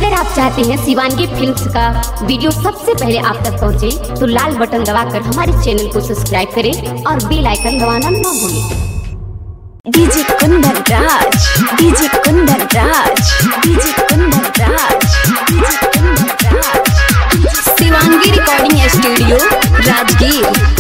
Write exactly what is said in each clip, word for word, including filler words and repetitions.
अगर आप चाहते हैं शिवांगी फिल्म्स का वीडियो सबसे पहले आप तक पहुंचे, तो लाल बटन दबाकर हमारे चैनल को सब्सक्राइब करें और बेल आइकन दबाना न भूलें। DJ Kundan Raj, DJ Kundan Raj, DJ Kundan Raj, DJ Kundan Raj, Shivangi recording studio Rajgir.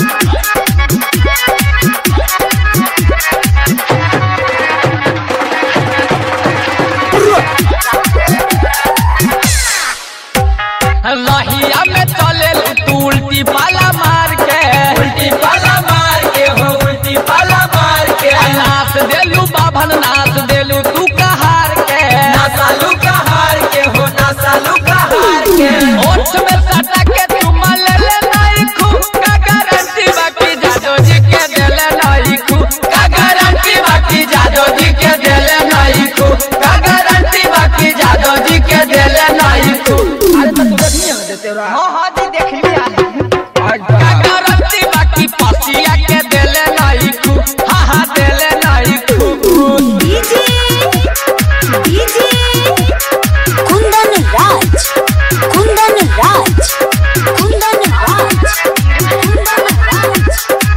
लहिया में चले तू उल्टी पाला मार के, उल्टी पाला मार के हो, उल्टी पाला मार के नाच देलू बाभन, नाच देलू तू कहार के, नाचालू कहार के हो, नाचालू कहार के ओठ में सटा के तू मले ले नहीं खू का गारंटी बाकी जादो जी के देले नहीं खू का गारंटी बाकी जादो जी के देले नहीं खू का गारंटी बाकी जादो जी के देले नहीं खू। अरे तो तू देखिए देते रहा। हां हां जी देख लिया का गारंटी बाकी पसिया के देले नहीं खू, हां हां देले नहीं खू। डीजे डीजे कुंदन राज, कुंदन राज, कुंदन राज, कुंदन राज,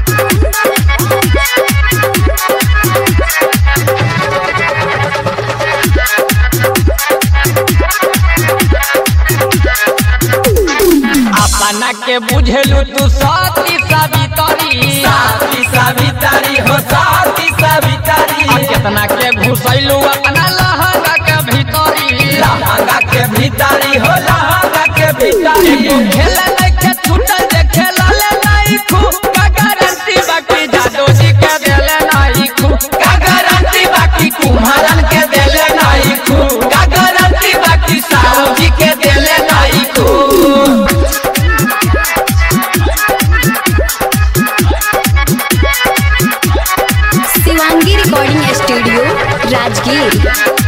अपना के बुझेलू तू साथी सावित्री, साथी सावित्री हो, साथी सावित्री कितना के घुसैलू अपना लहंगा के भीतरी, लहंगा के भीतरी हो, लहंगा के भीतरी खेले नहीं के छूटल जे खेला ले नहीं खू का गारंटी बाकी जादो जी के देले नहीं खू का गारंटी बाकी कुम्हारन के देले नहीं खू का गारंटी बाकी साहू जी के देले नहीं खू। Shivangi recording studio Rajgir.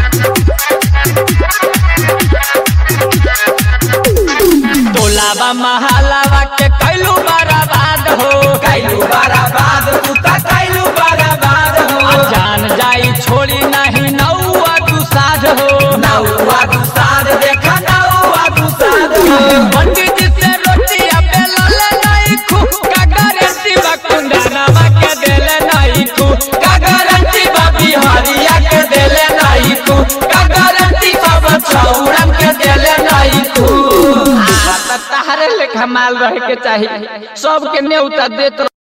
टोलावा महलावा के कैलू बराबाद हो, कैलू बराबाद तू ता कैलू बराबाद हो जान जाई छोड़ी नहीं नौवा दुसाध हो, नौवा दुसाध देखा नौवा दुसाध हो पंडित जी से रोटी पे लले नहीं खू का गारंटी बा कुंदनवा के देले नहीं खू का गारंटी बा बिहारिया के देले नहीं खू का गारंटी बा छौरन के देले नहीं खू। तारे लेखा माल रहे के चाहिए, सबके न्योता देत